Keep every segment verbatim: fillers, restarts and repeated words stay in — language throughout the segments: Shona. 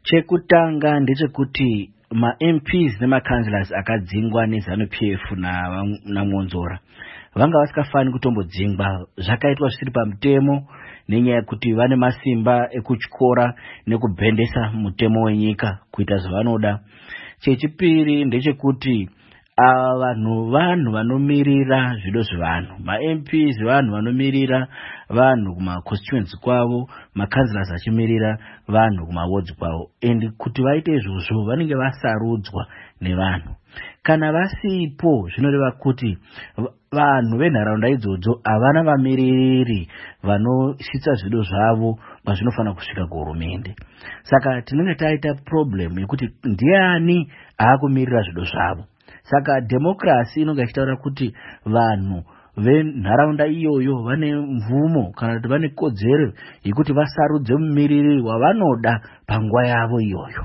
Chekutanga ndechekuti ma-M Ps nema-councillors akadzingwa neZANU P F naMonzora vanga vasikafani kutombodzingwa. Zvakaitwa zvisiri pamutemo nenyaya yekuti vane masimba ekutyora nekubhendesa mutemo wenyika kuita zvavanoda. Chechipiri ndechekuti ava vanhu vanhu vanomirira zvido zvevanhu. Ma-M Ps vanhu vanomirira vanhu kuma-constituency kwavo, ma-councillors achimirira vanhu kuma-wards kwavo. And kuti vaite izvozvo vanenge vasarudzwa nevanhu. Kana vasipo zvinoreva kuti vanhu venharaunda idzodzo havana vamiriri vanosvitsa zvido zvavo pazvinofanira kusvika kuhurumende. Saka tinenge taita problem yekuti ndiani aakumirira zvido zvavo. Saka demokrasi inonga ichitaura kuti vanhu venharaunda iyoyo vane mvumo kana kuti vane kodzero yekuti vasarudze mumiriri wavanoda panguva yavo iyoyo.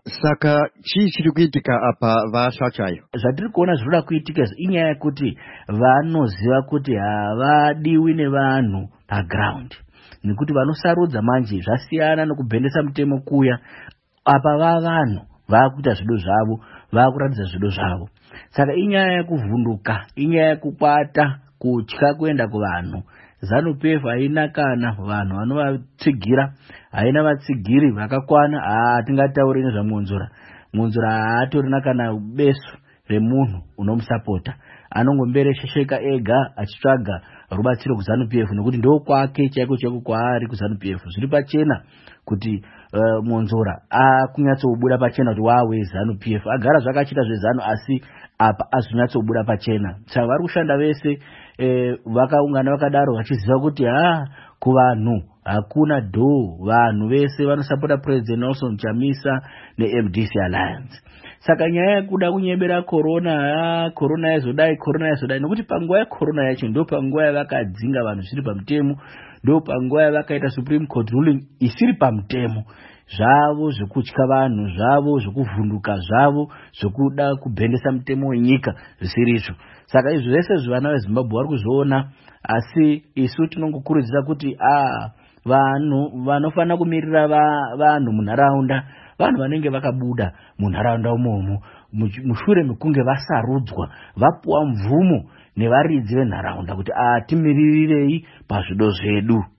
Saka chii chiri kuitika apa vashachayo? Zvatiri kuona zvinoda kuitika inyaya yekuti vanoziva kuti havadiwi nevanhu paground, nekuti vanosarudza manje zvasiyana nekubhendesa mutemo kuya. Apa va vanhu vakuita zvido zvavo, vakuratidza zvido zvavo. Saka inyaya yekuvhunduka, inyaya yekukwata, kutya kuenda kuvanhu. ZANU P F haina kana vanhu vanovatsigira, haina vatsigiri vakakwana. Hatingatauri nezvaMonzora. Monzora haatorina kana besu remunhu unomusapota. Anongombereshesheka ega achitsvaga rubatsiro kuZANU P F nekuti ndo kwake chaiko chaiko kwaari kuZANU P F. Zviri pachena kuti uh, Monzora akunyatsobuda pachena kuti wawe ZANU P F. Agara zvakachita zvezano asi apa azvinyatsobuda pachena. Saka vari kushanda vese eh, vakaungana vakadaro vachiziva kuti ha kuvanhu hakuna do, vanhu vese vanosapota President Nelson Chamisa neM D C Alliance. Saka nyaya yekuda kunyebera corona, ha corona yazodai, corona yazodai, nokuti panguva yecorona yacho ndo panguva yavakadzinga vanhu zviri pamutemo, ndo panguva yavakaita Supreme Court ruling isiri pamutemo. Zvavo zvekutya vanhu, zvavo zvekuvhunduka, zvavo zvekuda kubhendesa mutemo wenyika zvisirizvo. Saka izvi zvese zvivana veZimbabwe vari kuzviona, asi isu tinongokurudzira kuti ah vanhu vanofanira kumirira vanhu munharaunda, vanhu vanenge vakabuda munharaunda umomo mushure mekunge vasarudzwa, vapuwa mvumo nevaridzi venharaunda kuti ah timirirei pazvido zvedu.